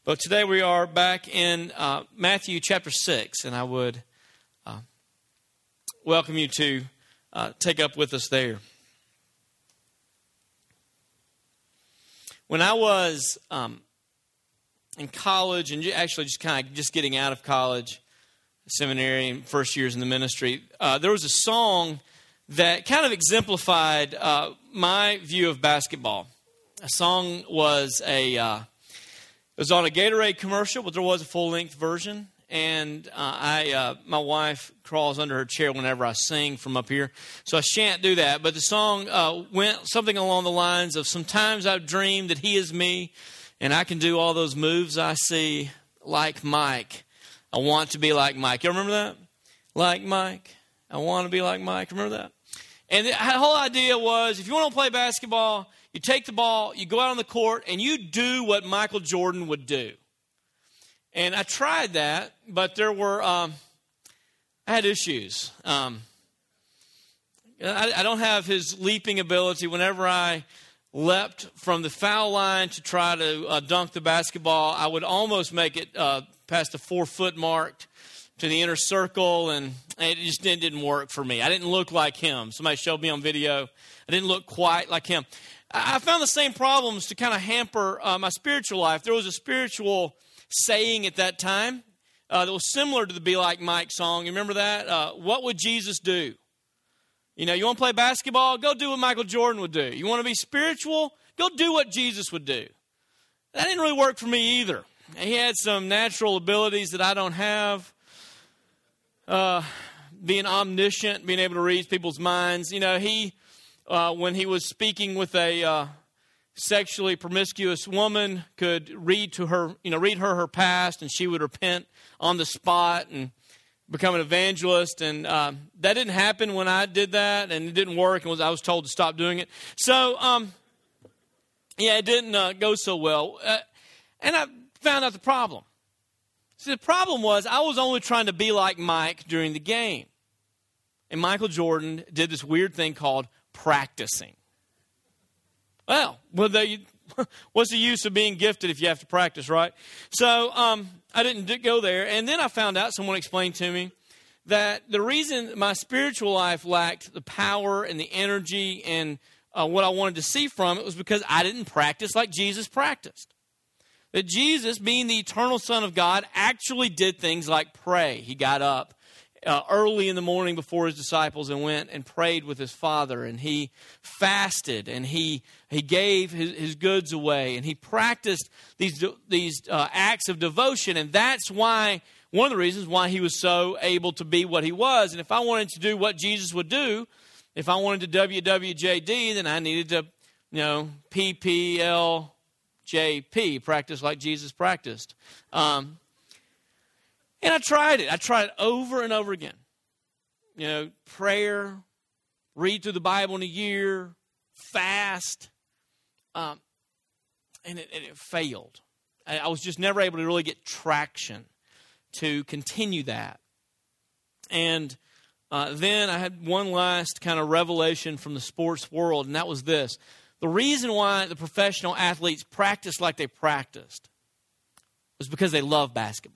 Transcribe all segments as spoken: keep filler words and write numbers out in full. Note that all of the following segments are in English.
But today we are back in uh, Matthew chapter six, and I would uh, welcome you to uh, take up with us there. When I was um, in college, and actually just kind of just getting out of college, seminary, and first years in the ministry, uh, there was a song that kind of exemplified uh, my view of basketball. A song was a... Uh, It was on a Gatorade commercial, but there was a full-length version. And uh, I, uh, my wife crawls under her chair whenever I sing from up here, so I shan't do that. But the song uh, went something along the lines of, "Sometimes I've dreamed that he is me, and I can do all those moves I see like Mike. I want to be like Mike." You remember that? Like Mike. I want to be like Mike. Remember that? And the whole idea was, if you want to play basketball, you take the ball, you go out on the court, and you do what Michael Jordan would do. And I tried that, but there were, um, I had issues. Um, I, I don't have his leaping ability. Whenever I leapt from the foul line to try to uh, dunk the basketball, I would almost make it uh, past the four-foot mark to the inner circle, and it just didn't, didn't work for me. I didn't look like him. Somebody showed me on video. I didn't look quite like him. I found the same problems to kind of hamper uh, my spiritual life. There was a spiritual saying at that time uh, that was similar to the Be Like Mike song. You remember that? Uh, what would Jesus do? You know, you want to play basketball? Go do what Michael Jordan would do. You want to be spiritual? Go do what Jesus would do. That didn't really work for me either. He had some natural abilities that I don't have. Uh, being omniscient, being able to read people's minds. You know, he... Uh, when he was speaking with a uh, sexually promiscuous woman, could read to her, you know, read her her past, and she would repent on the spot and become an evangelist. And uh, that didn't happen when I did that, and it didn't work. And was I was told to stop doing it. So, um, yeah, it didn't uh, go so well. Uh, and I found out the problem. See, the problem was I was only trying to be like Mike during the game, and Michael Jordan did this weird thing called practicing. Well, well they, what's the use of being gifted if you have to practice, right? So um, I didn't go there. And then I found out, someone explained to me, that the reason my spiritual life lacked the power and the energy and uh, what I wanted to see from it was because I didn't practice like Jesus practiced. That Jesus, being the eternal Son of God, actually did things like pray. He got up Uh, early in the morning before his disciples and went and prayed with his Father, and he fasted, and he he gave his, his goods away, and he practiced these these uh, acts of devotion, and that's why one of the reasons why he was so able to be what he was. And if I wanted to do what Jesus would do, if I wanted to W W J D, then I needed to, you know, P P L J P, practice like Jesus practiced. Um, And I tried it. I tried it over and over again. You know, prayer, read through the Bible in a year, fast. Um, and, it, and it failed. I, I was just never able to really get traction to continue that. And uh, then I had one last kind of revelation from the sports world, and that was this. The reason why the professional athletes practiced like they practiced was because they love basketball.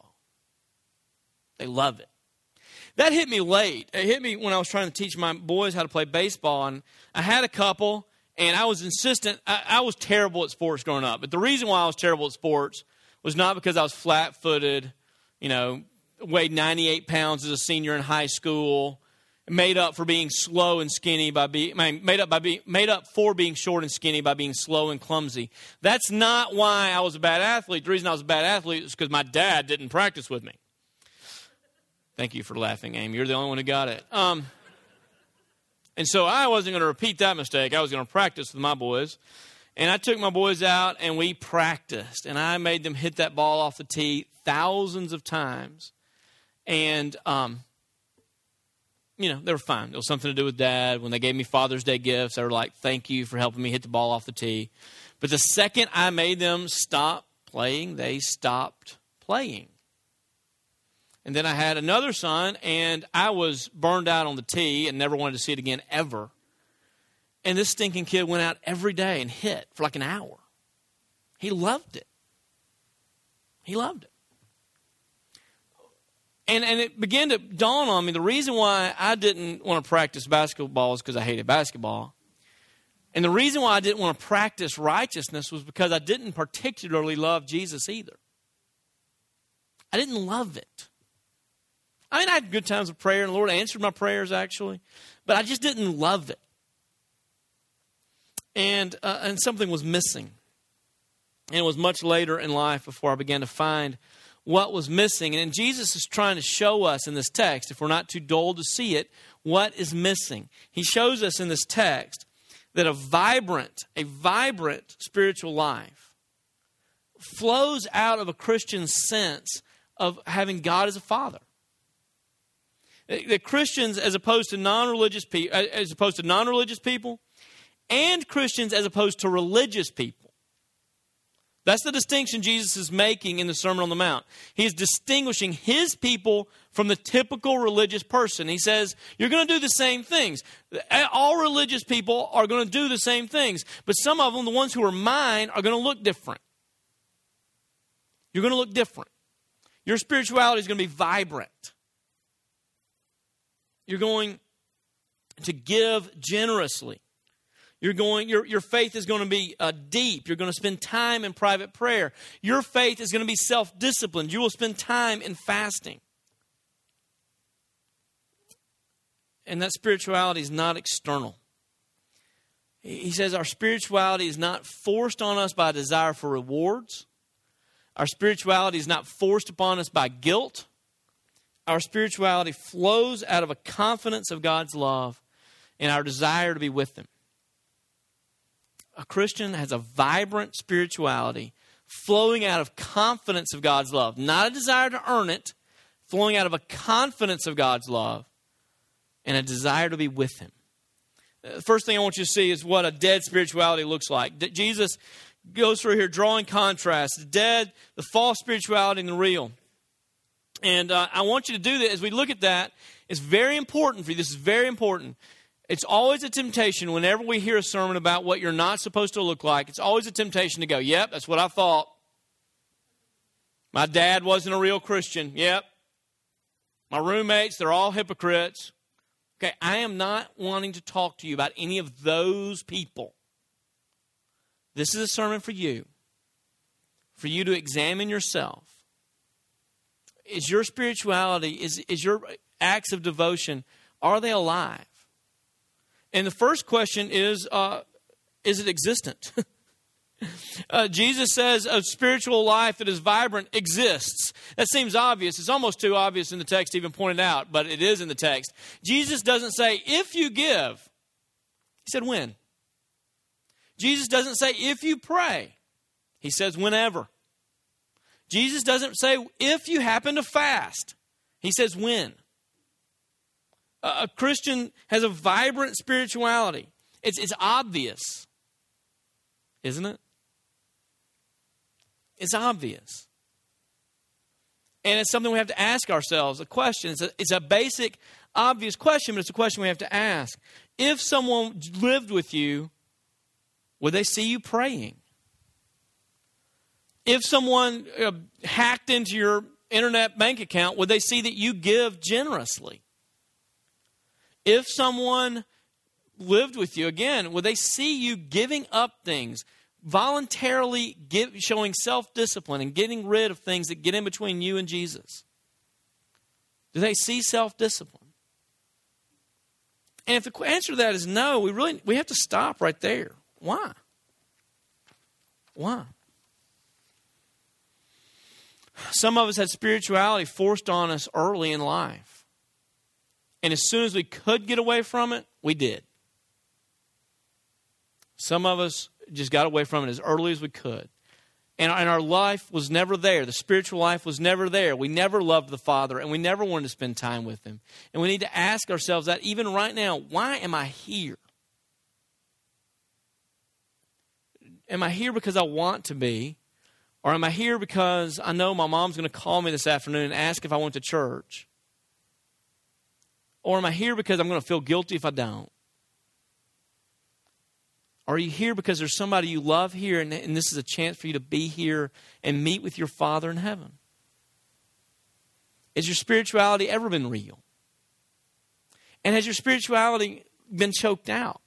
They love it. That hit me late. It hit me when I was trying to teach my boys how to play baseball. And I had a couple, and I was insistent. I, I was terrible at sports growing up. But the reason why I was terrible at sports was not because I was flat-footed, you know, weighed ninety-eight pounds as a senior in high school, made up for being slow and skinny by being made up by being made up for being short and skinny by being slow and clumsy. That's not why I was a bad athlete. The reason I was a bad athlete is because my dad didn't practice with me. Thank you for laughing, Amy. You're the only one who got it. Um, and so I wasn't going to repeat that mistake. I was going to practice with my boys. And I took my boys out, and we practiced. And I made them hit that ball off the tee thousands of times. And, um, you know, they were fine. It was something to do with Dad. When they gave me Father's Day gifts, they were like, thank you for helping me hit the ball off the tee. But the second I made them stop playing, they stopped playing. And then I had another son, and I was burned out on the tee and never wanted to see it again ever. And this stinking kid went out every day and hit for like an hour. He loved it. He loved it. And and it began to dawn on me, the reason why I didn't want to practice basketball is because I hated basketball. And the reason why I didn't want to practice righteousness was because I didn't particularly love Jesus either. I didn't love it. I mean, I had good times of prayer, and the Lord answered my prayers, actually. But I just didn't love it. And, uh, and something was missing. And it was much later in life before I began to find what was missing. And Jesus is trying to show us in this text, if we're not too dull to see it, what is missing. He shows us in this text that a vibrant, a vibrant spiritual life flows out of a Christian sense of having God as a father. That Christians, as opposed to non-religious people, as opposed to non-religious people, and Christians as opposed to religious people. That's the distinction Jesus is making in the Sermon on the Mount. He's distinguishing his people from the typical religious person. He says, you're going to do the same things. All religious people are going to do the same things. But some of them, the ones who are mine, are going to look different. You're going to look different. Your spirituality is going to be vibrant. You're going to give generously. You're going, your, your faith is going to be uh, deep. You're going to spend time in private prayer. Your faith is going to be self-disciplined. You will spend time in fasting. And that spirituality is not external. He says our spirituality is not forced on us by a desire for rewards. Our spirituality is not forced upon us by guilt. Our spirituality flows out of a confidence of God's love and our desire to be with Him. A Christian has a vibrant spirituality flowing out of confidence of God's love. Not a desire to earn it, flowing out of a confidence of God's love and a desire to be with Him. The first thing I want you to see is what a dead spirituality looks like. Jesus goes through here drawing contrast. The dead, the false spirituality, and the real. And uh, I want you to do that as we look at that. It's very important for you. This is very important. It's always a temptation whenever we hear a sermon about what you're not supposed to look like. It's always a temptation to go, yep, that's what I thought. My dad wasn't a real Christian. Yep. My roommates, they're all hypocrites. Okay, I am not wanting to talk to you about any of those people. This is a sermon for you. For you to examine yourself. Is your spirituality, is, is your acts of devotion, are they alive? And the first question is, uh, is it existent? uh, Jesus says a spiritual life that is vibrant exists. That seems obvious. It's almost too obvious in the text to even point it out, but it is in the text. Jesus doesn't say, if you give. He said, when. Jesus doesn't say, if you pray. He says, whenever. Jesus doesn't say, if you happen to fast. He says, when. A Christian has a vibrant spirituality. It's, it's obvious, isn't it? It's obvious. And it's something we have to ask ourselves, a question. It's a, it's a basic, obvious question, but it's a question we have to ask. If someone lived with you, would they see you praying? If someone uh, hacked into your internet bank account, would they see that you give generously? If someone lived with you, again, would they see you giving up things, voluntarily give, showing self-discipline and getting rid of things that get in between you and Jesus? Do they see self-discipline? And if the answer to that is no, we really we have to stop right there. Why? Why? Some of us had spirituality forced on us early in life. And as soon as we could get away from it, we did. Some of us just got away from it as early as we could. And, and our life was never there. The spiritual life was never there. We never loved the Father, and we never wanted to spend time with Him. And we need to ask ourselves that even right now, why am I here? Am I here because I want to be? Or am I here because I know my mom's going to call me this afternoon and ask if I went to church? Or am I here because I'm going to feel guilty if I don't? Are you here because there's somebody you love here and, and this is a chance for you to be here and meet with your Father in heaven? Has your spirituality ever been real? And has your spirituality been choked out?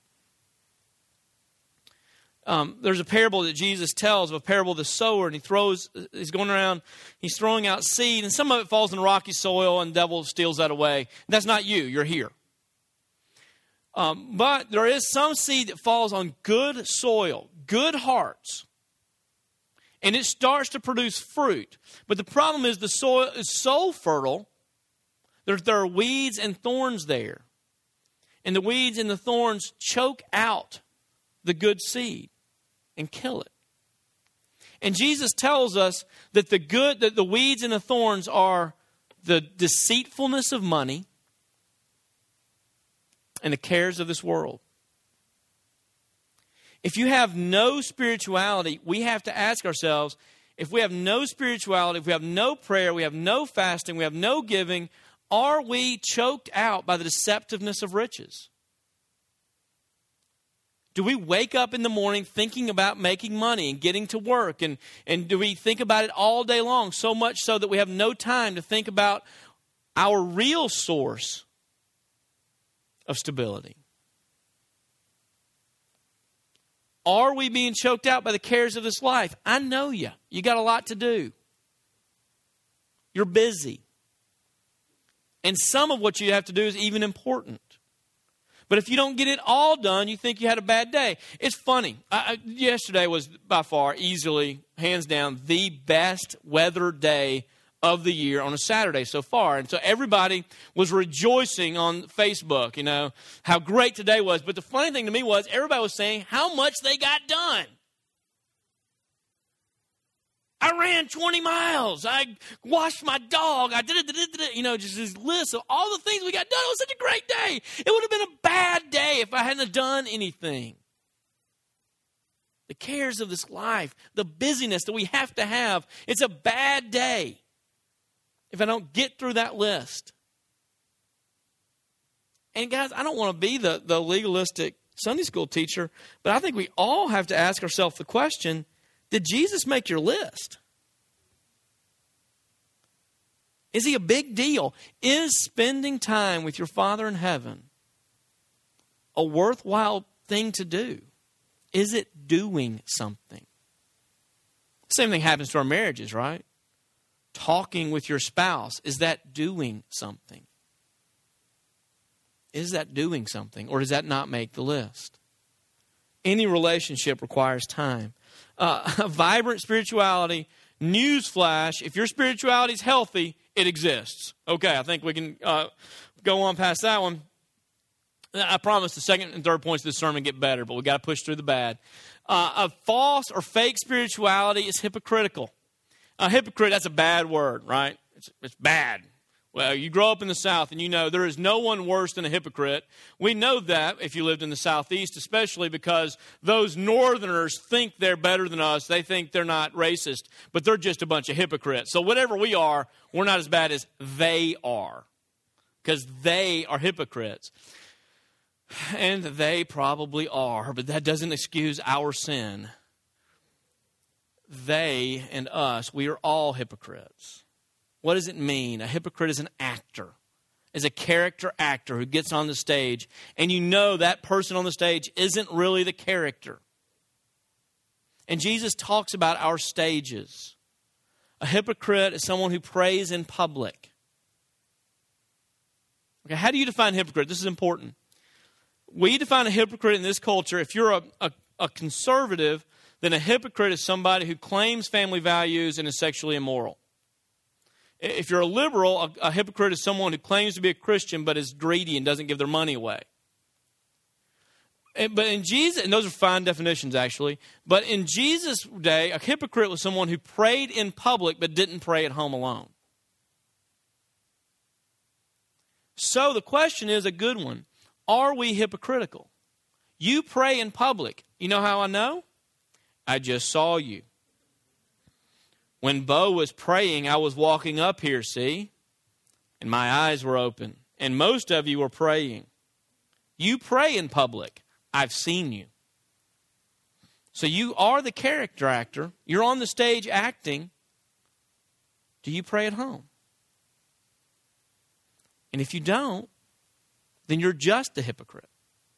Um, there's a parable that Jesus tells of a parable of the sower, and he throws, he's going around, he's throwing out seed, and some of it falls in rocky soil, and the devil steals that away. That's not you, you're here. Um, but there is some seed that falls on good soil, good hearts, and it starts to produce fruit. But the problem is the soil is so fertile, there, there are weeds and thorns there. And the weeds and the thorns choke out the good seed and kill it. And Jesus tells us that the good, that the weeds and the thorns are the deceitfulness of money and the cares of this world. If you have no spirituality, we have to ask ourselves, if we have no spirituality, if we have no prayer, we have no fasting, we have no giving, are we choked out by the deceptiveness of riches? Do we wake up in the morning thinking about making money and getting to work? And, and do we think about it all day long, so much so that we have no time to think about our real source of stability? Are we being choked out by the cares of this life? I know you. You got a lot to do. You're busy. And some of what you have to do is even important. But if you don't get it all done, you think you had a bad day. It's funny. I, I, yesterday was by far, easily, hands down, the best weather day of the year on a Saturday so far. And so everybody was rejoicing on Facebook, you know, how great today was. But the funny thing to me was everybody was saying how much they got done. I ran twenty miles. I washed my dog. I did it, did it, did it. You know, just this list of all the things we got done. It was such a great day. It would have been a bad day if I hadn't done anything. The cares of this life, the busyness that we have to have, it's a bad day if I don't get through that list. And guys, I don't want to be the, the legalistic Sunday school teacher, but I think we all have to ask ourselves the question, did Jesus make your list? Is he a big deal? Is spending time with your Father in heaven a worthwhile thing to do? Is it doing something? Same thing happens to our marriages, right? Talking with your spouse, is that doing something? Is that doing something, or does that not make the list? Any relationship requires time. Uh, a vibrant spirituality, newsflash, if your spirituality is healthy, it exists. Okay, I think we can uh, go on past that one. I promise the second and third points of this sermon get better, but we got to push through the bad. Uh, a false or fake spirituality is hypocritical. A hypocrite, that's a bad word, right? It's, it's bad. Well, you grow up in the South and you know there is no one worse than a hypocrite. We know that if you lived in the Southeast, especially because those Northerners think they're better than us. They think they're not racist, but they're just a bunch of hypocrites. So whatever we are, we're not as bad as they are because they are hypocrites. And they probably are, but that doesn't excuse our sin. They and us, we are all hypocrites. What does it mean? A hypocrite is an actor, is a character actor who gets on the stage, and you know that person on the stage isn't really the character. And Jesus talks about our stages. A hypocrite is someone who prays in public. Okay, how do you define hypocrite? This is important. We define a hypocrite in this culture. If you're a, a, a conservative, then a hypocrite is somebody who claims family values and is sexually immoral. If you're a liberal, a, a hypocrite is someone who claims to be a Christian but is greedy and doesn't give their money away. And, but in Jesus, and those are fine definitions actually, but in Jesus' day, a hypocrite was someone who prayed in public but didn't pray at home alone. So the question is a good one. Are we hypocritical? You pray in public. You know how I know? I just saw you. When Bo was praying, I was walking up here, see? And my eyes were open. And most of you were praying. You pray in public. I've seen you. So you are the character actor. You're on the stage acting. Do you pray at home? And if you don't, then you're just a hypocrite.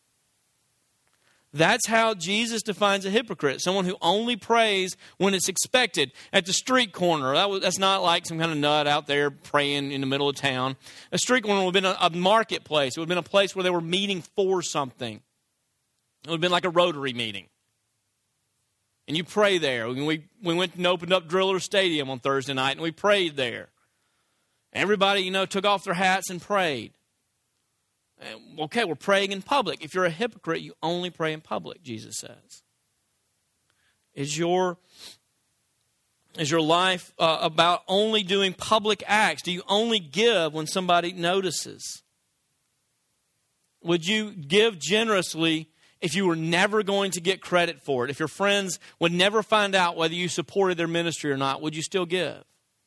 That's how Jesus defines a hypocrite. Someone who only prays when it's expected. At the street corner, that was, that's not like some kind of nut out there praying in the middle of town. A street corner would have been a, a marketplace. It would have been a place where they were meeting for something. It would have been like a Rotary meeting. And you pray there. We, we went and opened up Driller Stadium on Thursday night, and we prayed there. Everybody, you know, took off their hats and prayed. Okay, we're praying in public. If you're a hypocrite, you only pray in public, Jesus says. Is your, is your life uh, about only doing public acts? Do you only give when somebody notices? Would you give generously if you were never going to get credit for it? If your friends would never find out whether you supported their ministry or not, would you still give?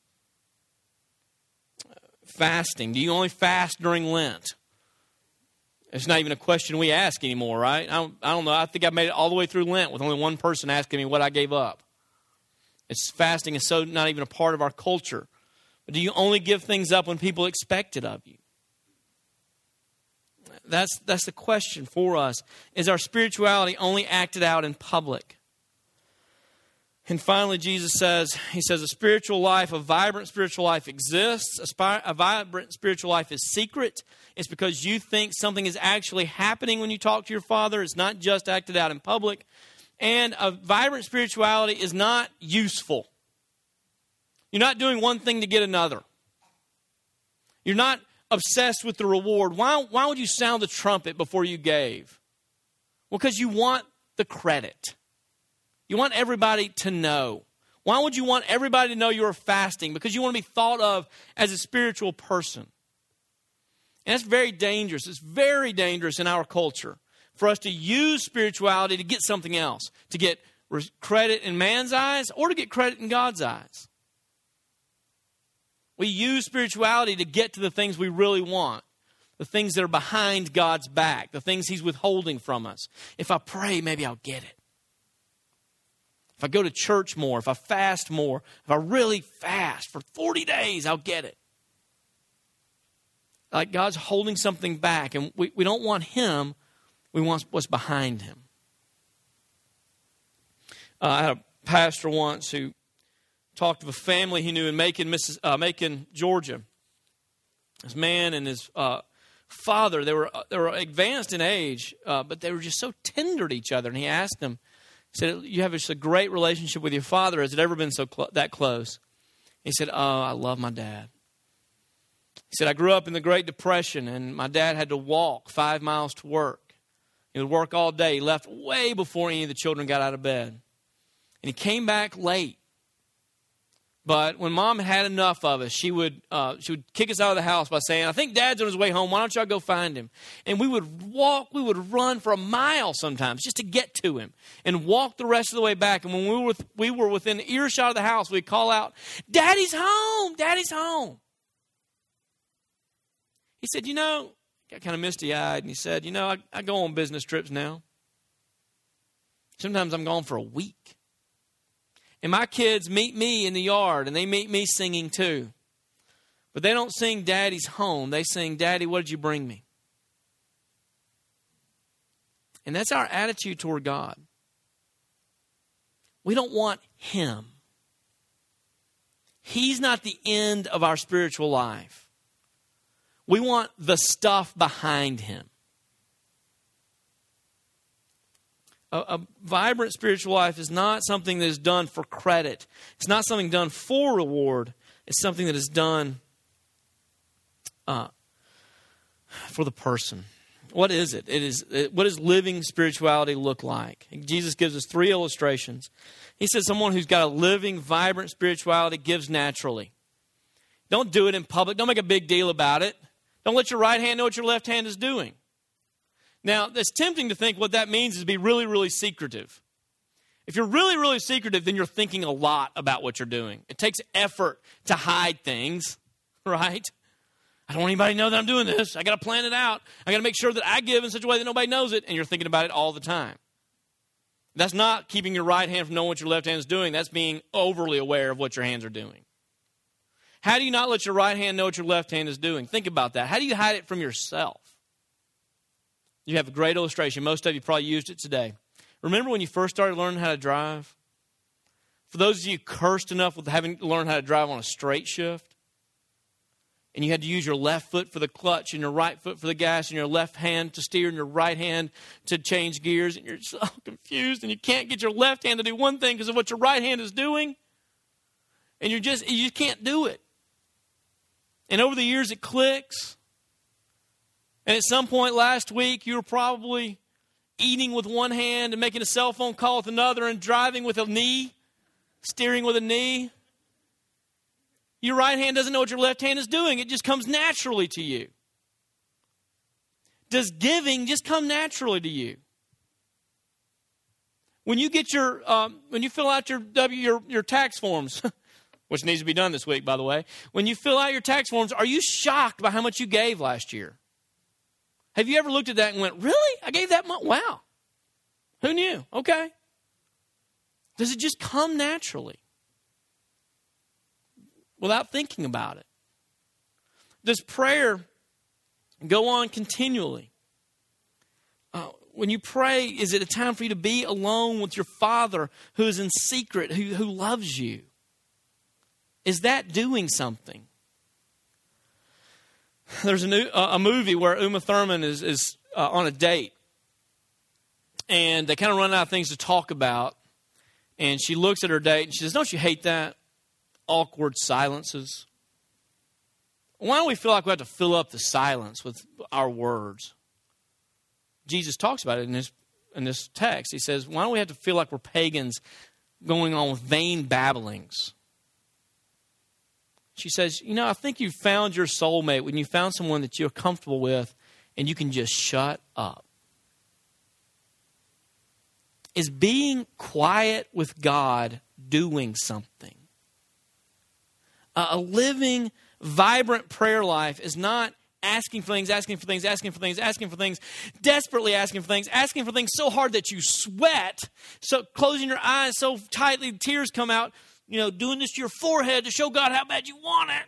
Fasting. Do you only fast during Lent? It's not even a question we ask anymore, right? I don't, I don't know. I think I made it all the way through Lent with only one person asking me what I gave up. It's fasting is so not even a part of our culture. But do you only give things up when people expect it of you? That's, that's the question for us. Is our spirituality only acted out in public? And finally, Jesus says, he says, a spiritual life, a vibrant spiritual life exists. A, spir- a vibrant spiritual life is secret. It's because you think something is actually happening when you talk to your Father. It's not just acted out in public. And a vibrant spirituality is not useful. You're not doing one thing to get another. You're not obsessed with the reward. Why, why would you sound the trumpet before you gave? Well, because you want the credit. You want everybody to know. Why would you want everybody to know you're fasting? Because you want to be thought of as a spiritual person. And that's very dangerous. It's very dangerous in our culture for us to use spirituality to get something else, to get credit in man's eyes or to get credit in God's eyes. We use spirituality to get to the things we really want, the things that are behind God's back, the things He's withholding from us. If I pray, maybe I'll get it. If I go to church more, if I fast more, if I really fast for forty days, I'll get it. Like God's holding something back, and we, we don't want Him, we want what's behind Him. Uh, I had a pastor once who talked of a family he knew in Macon, Missis- uh, Macon, Georgia. This man and his uh, father, they were they were advanced in age, uh, but they were just so tender to each other. And he asked them, he said, you have just a great relationship with your father. Has it ever been so cl- that close? He said, oh, I love my dad. He said, I grew up in the Great Depression, and my dad had to walk five miles to work. He would work all day. He left way before any of the children got out of bed. And he came back late. But when Mom had enough of us, she would uh, she would kick us out of the house by saying, I think Dad's on his way home. Why don't y'all go find him? And we would walk, we would run for a mile sometimes just to get to him and walk the rest of the way back. And when we were, with, we were within earshot of the house, we'd call out, Daddy's home, Daddy's home. He said, you know, got kind of misty-eyed, and he said, you know, I, I go on business trips now. Sometimes I'm gone for a week. And my kids meet me in the yard, and they meet me singing too. But they don't sing Daddy's home. They sing, Daddy, what did you bring me? And that's our attitude toward God. We don't want Him. He's not the end of our spiritual life. We want the stuff behind Him. A, a vibrant spiritual life is not something that is done for credit. It's not something done for reward. It's something that is done uh, for the person. What is it? It is. It, what does living spirituality look like? Jesus gives us three illustrations. He says someone who's got a living, vibrant spirituality gives naturally. Don't do it in public. Don't make a big deal about it. Don't let your right hand know what your left hand is doing. Now, it's tempting to think what that means is to be really, really secretive. If you're really, really secretive, then you're thinking a lot about what you're doing. It takes effort to hide things, right? I don't want anybody to know that I'm doing this. I got to plan it out. I got to make sure that I give in such a way that nobody knows it, and you're thinking about it all the time. That's not keeping your right hand from knowing what your left hand is doing. That's being overly aware of what your hands are doing. How do you not let your right hand know what your left hand is doing? Think about that. How do you hide it from yourself? You have a great illustration. Most of you probably used it today. Remember when you first started learning how to drive? For those of you cursed enough with having to learn how to drive on a straight shift, and you had to use your left foot for the clutch and your right foot for the gas and your left hand to steer and your right hand to change gears, and you're so confused and you can't get your left hand to do one thing because of what your right hand is doing, and you're just, you just can't do it. And over the years it clicks. And at some point last week you were probably eating with one hand and making a cell phone call with another and driving with a knee, steering with a knee. Your right hand doesn't know what your left hand is doing. It just comes naturally to you. Does giving just come naturally to you? When you get your, um, when you fill out your W, your, your tax forms, which needs to be done this week, by the way. When you fill out your tax forms, are you shocked by how much you gave last year? Have you ever looked at that and went, really? I gave that much? Wow. Who knew? Okay. Does it just come naturally without thinking about it? Does prayer go on continually? Uh, when you pray, is it a time for you to be alone with your Father who is in secret, who, who loves you? Is that doing something? There's a, new, uh, a movie where Uma Thurman is, is uh, on a date. And they kind of run out of things to talk about. And she looks at her date and she says, don't you hate that? Awkward silences. Why don't we feel like we have to fill up the silence with our words? Jesus talks about it in this, in this text. He says, why don't we have to feel like we're pagans going on with vain babblings? She says, you know, I think you found your soulmate when you found someone that you're comfortable with and you can just shut up. Is being quiet with God doing something? Uh, a living, vibrant prayer life is not asking for things, asking for things, asking for things, asking for things, desperately asking for things, asking for things so hard that you sweat, so closing your eyes so tightly tears come out, you know, doing this to your forehead to show God how bad you want it.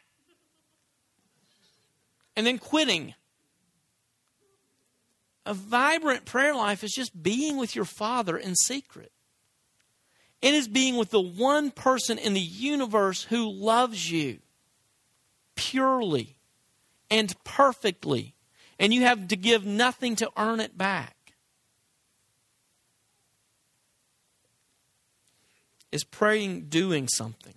And then quitting. A vibrant prayer life is just being with your Father in secret. It is being with the one person in the universe who loves you purely and perfectly. And you have to give nothing to earn it back. Is praying doing something?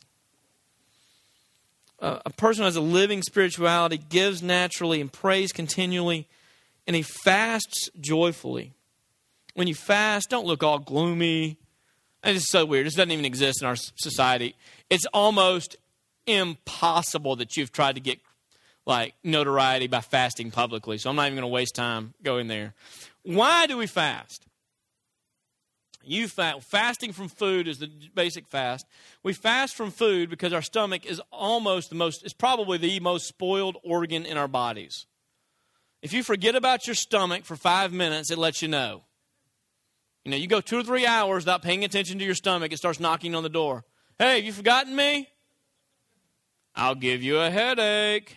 Uh, a person who has a living spirituality gives naturally and prays continually, and he fasts joyfully. When you fast, don't look all gloomy. It's so weird. This doesn't even exist in our society. It's almost impossible that you've tried to get like notoriety by fasting publicly. So I'm not even going to waste time going there. Why do we fast? You fast, fasting from food is the basic fast. We fast from food because our stomach is almost the most, it's probably the most spoiled organ in our bodies. If you forget about your stomach for five minutes, it lets you know. You know, you go two or three hours without paying attention to your stomach, it starts knocking on the door. Hey, have you forgotten me? I'll give you a headache.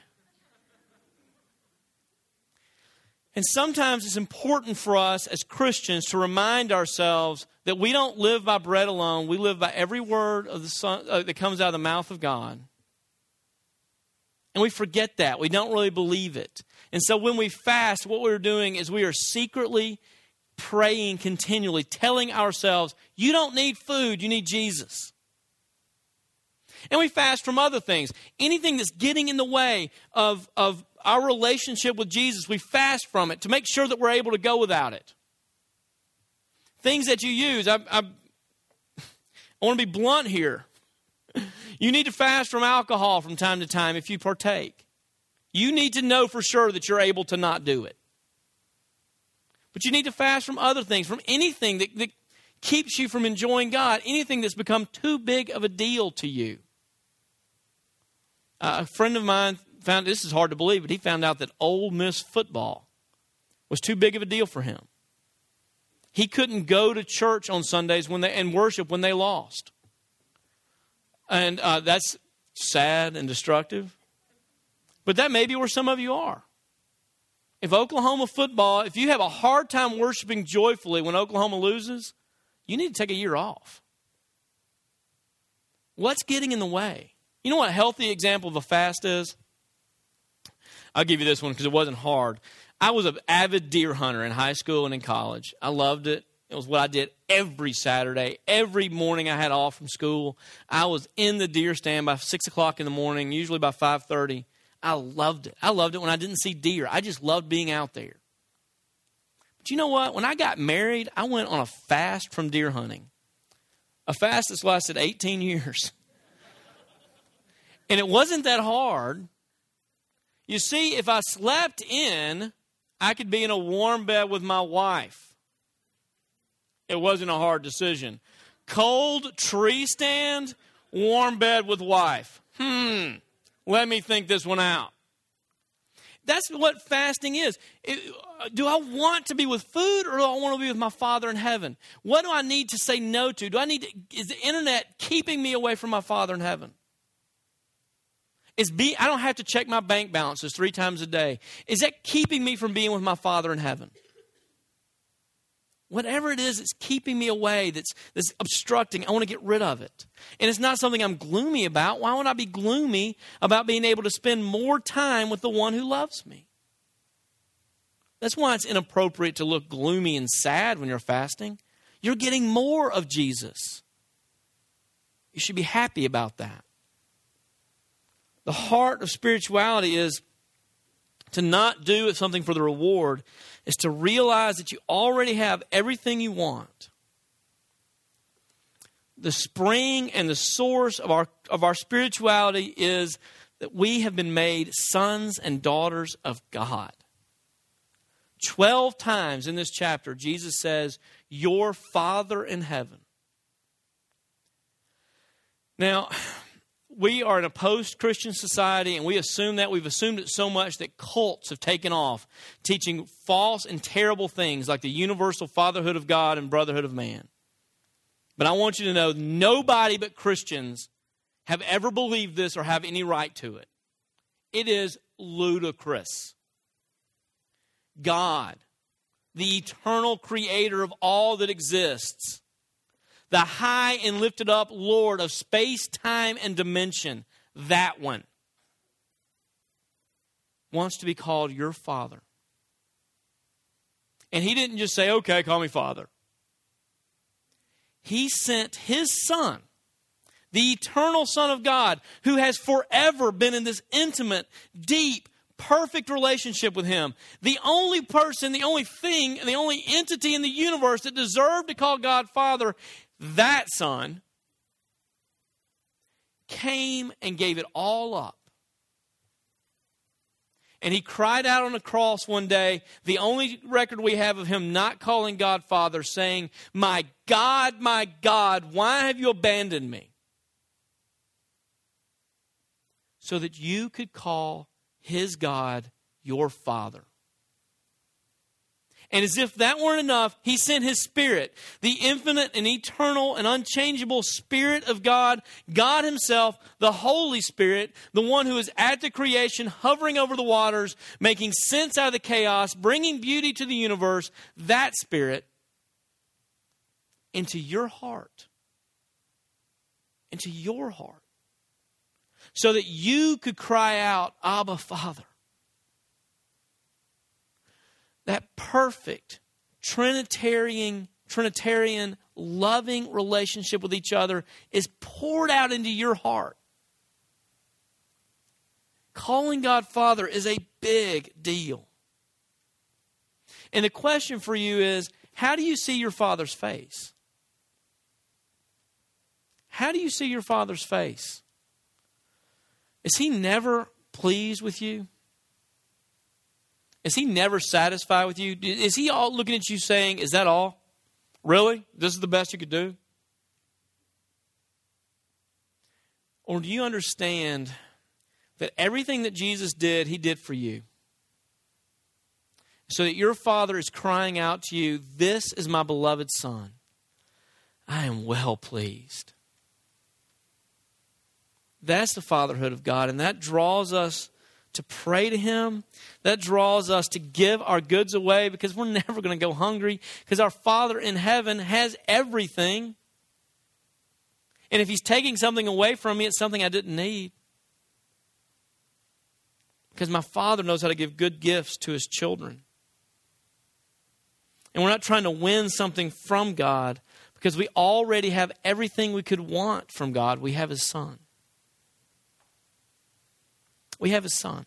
And sometimes it's important for us as Christians to remind ourselves that we don't live by bread alone. We live by every word of the son, uh, that comes out of the mouth of God. And we forget that. We don't really believe it. And so when we fast, what we're doing is we are secretly praying continually, telling ourselves, you don't need food, you need Jesus. And we fast from other things. Anything that's getting in the way of, of our relationship with Jesus, we fast from it to make sure that we're able to go without it. Things that you use, I, I, I want to be blunt here. You need to fast from alcohol from time to time if you partake. You need to know for sure that you're able to not do it. But you need to fast from other things, from anything that, that keeps you from enjoying God, anything that's become too big of a deal to you. Uh, a friend of mine found, this is hard to believe, but he found out that Ole Miss football was too big of a deal for him. He couldn't go to church on Sundays when they and worship when they lost. And uh, that's sad and destructive. But that may be where some of you are. If Oklahoma football, if you have a hard time worshiping joyfully when Oklahoma loses, you need to take a year off. What's getting in the way? You know what a healthy example of a fast is? I'll give you this one because it wasn't hard. I was an avid deer hunter in high school and in college. I loved it. It was what I did every Saturday. Every morning I had off from school. I was in the deer stand by six o'clock in the morning, usually by five thirty. I loved it. I loved it when I didn't see deer. I just loved being out there. But you know what? When I got married, I went on a fast from deer hunting. A fast that's lasted eighteen years. And it wasn't that hard. You see, if I slept in, I could be in a warm bed with my wife. It wasn't a hard decision. Cold tree stand, warm bed with wife. Hmm. Let me think this one out. That's what fasting is. It, do I want to be with food or do I want to be with my Father in heaven? What do I need to say no to? Do I need to, is the internet keeping me away from my Father in heaven? Is be, I don't have to check my bank balances three times a day. Is that keeping me from being with my Father in heaven? Whatever it is that's keeping me away, that's, that's obstructing, I want to get rid of it. And it's not something I'm gloomy about. Why would I be gloomy about being able to spend more time with the one who loves me? That's why it's inappropriate to look gloomy and sad when you're fasting. You're getting more of Jesus. You should be happy about that. The heart of spirituality is to not do something for the reward, is to realize that you already have everything you want. The spring and the source of our, of our spirituality is that we have been made sons and daughters of God. Twelve times in this chapter, Jesus says, your Father in heaven. Now, we are in a post-Christian society, and we assume that. We've assumed it so much that cults have taken off, teaching false and terrible things like the universal fatherhood of God and brotherhood of man. But I want you to know, nobody but Christians have ever believed this or have any right to it. It is ludicrous. God, the eternal creator of all that exists, the high and lifted up Lord of space, time, and dimension, that one, wants to be called your Father. And he didn't just say, okay, call me Father. He sent his Son, the eternal Son of God, who has forever been in this intimate, deep, perfect relationship with him. The only person, the only thing, the only entity in the universe that deserved to call God Father, that Son, came and gave it all up. And he cried out on the cross one day, the only record we have of him not calling God Father, saying, my God, my God, why have you abandoned me? So that you could call his God your Father. And as if that weren't enough, he sent his Spirit, the infinite and eternal and unchangeable Spirit of God, God himself, the Holy Spirit, the one who is at the creation, hovering over the waters, making sense out of the chaos, bringing beauty to the universe, that Spirit into your heart. Into your heart. So that you could cry out, Abba, Father. That perfect Trinitarian, Trinitarian, loving relationship with each other is poured out into your heart. Calling God Father is a big deal. And the question for you is, how do you see your Father's face? How do you see your Father's face? Is he never pleased with you? Is he never satisfied with you? Is he all looking at you saying, is that all? Really? This is the best you could do? Or do you understand that everything that Jesus did, he did for you? so that your Father is crying out to you, "This is my beloved Son. I am well pleased." That's the fatherhood of God, and that draws us to pray to Him. That draws us to give our goods away, because we're never going to go hungry, because our Father in heaven has everything. And if He's taking something away from me, it's something I didn't need. Because my Father knows how to give good gifts to His children. And we're not trying to win something from God, because we already have everything we could want from God. We have His Son. We have His Son.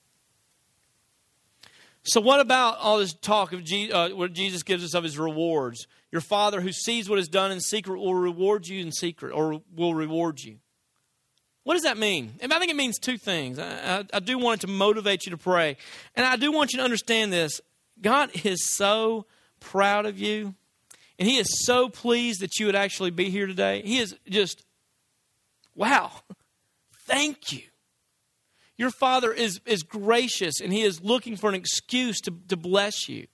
So what about all this talk of Je- uh, what Jesus gives us of His rewards? Your Father who sees what is done in secret will reward you in secret, or will reward you. What does that mean? And I think it means two things. I, I, I do want it to motivate you to pray. And I do want you to understand this. God is so proud of you. And He is so pleased that you would actually be here today. He is just, wow, thank you. Your Father is, is gracious, and He is looking for an excuse to, to bless you.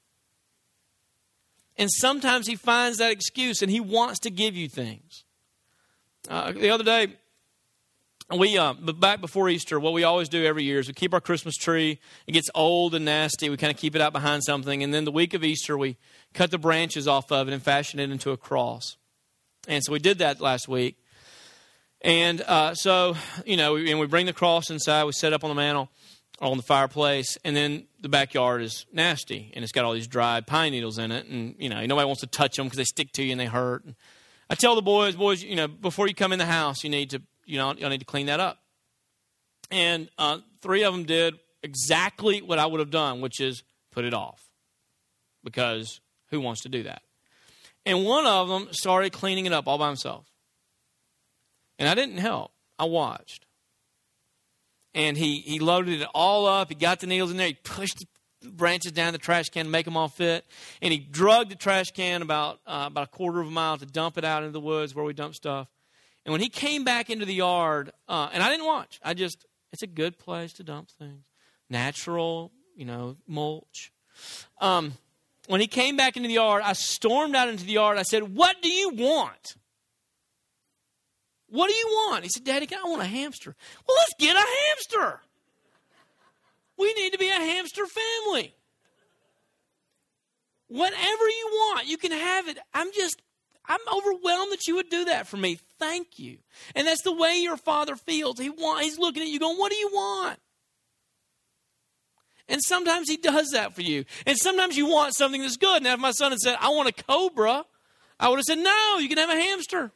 And sometimes He finds that excuse, and He wants to give you things. Uh, the other day, we uh, back before Easter, what we always do every year is we keep our Christmas tree. It gets old and nasty. We kind of keep it out behind something. And then the week of Easter, we cut the branches off of it and fashion it into a cross. And so we did that last week. And uh, so, you know, we, and we bring the cross inside. We set it up on the mantle, on the fireplace. And then the backyard is nasty. And it's got all these dried pine needles in it. And, you know, nobody wants to touch them because they stick to you and they hurt. And I tell the boys, boys, you know, before you come in the house, you need to, you know, you need to clean that up. And uh, three of them did exactly what I would have done, which is put it off. Because who wants to do that? And one of them started cleaning it up all by himself. And I didn't help. I watched. And he, he loaded it all up. He got the needles in there. He pushed the branches down the trash can to make them all fit. And he drugged the trash can about, uh, about a quarter of a mile to dump it out into the woods where we dump stuff. And when he came back into the yard, uh, and I didn't watch. I just, it's a good place to dump things. Natural, you know, mulch. Um, when he came back into the yard, I stormed out into the yard. I said, "What do you want? What do you want?" He said, "Daddy, I want a hamster." Well, let's get a hamster. We need to be a hamster family. Whatever you want, you can have it. I'm just, I'm overwhelmed that you would do that for me. Thank you. And that's the way your Father feels. He want, he's looking at you going, "What do you want?" And sometimes He does that for you. And sometimes you want something that's good. Now, if my son had said, "I want a cobra," I would have said, "No, you can have a hamster."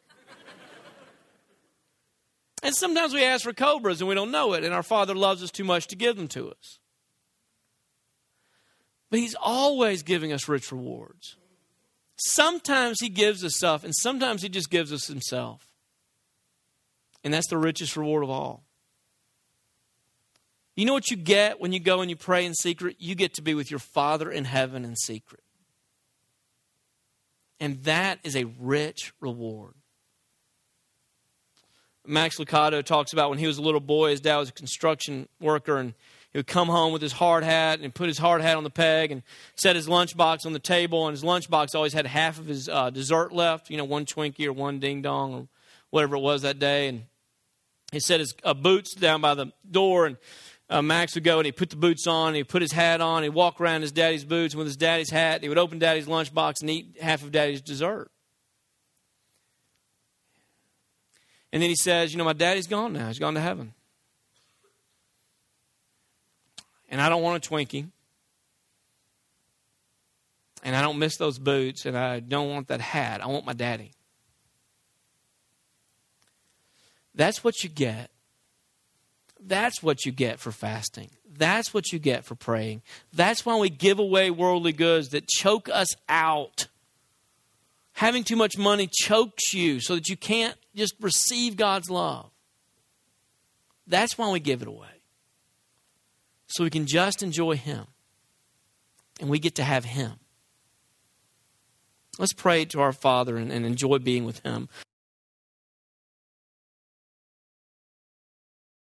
And sometimes we ask for cobras and we don't know it, and our Father loves us too much to give them to us. But He's always giving us rich rewards. Sometimes He gives us stuff, and sometimes He just gives us Himself. And that's the richest reward of all. You know what you get when you go and you pray in secret? You get to be with your Father in heaven in secret. And that is a rich reward. Max Lucado talks about when he was a little boy, his dad was a construction worker, and he would come home with his hard hat and put his hard hat on the peg and set his lunchbox on the table, and his lunchbox always had half of his uh, dessert left, you know, one Twinkie or one Ding Dong or whatever it was that day. And he set his uh, boots down by the door, and uh, Max would go and he'd put the boots on, and he'd put his hat on, he'd walk around his daddy's boots, and with his daddy's hat, he would open daddy's lunchbox and eat half of daddy's dessert. And then he says, "You know, my daddy's gone now. He's gone to heaven. And I don't want a Twinkie. And I don't miss those boots. And I don't want that hat. I want my daddy." That's what you get. That's what you get for fasting. That's what you get for praying. That's why we give away worldly goods that choke us out. Having too much money chokes you so that you can't just receive God's love. That's why we give it away. So we can just enjoy Him. And we get to have Him. Let's pray to our Father and, and enjoy being with Him.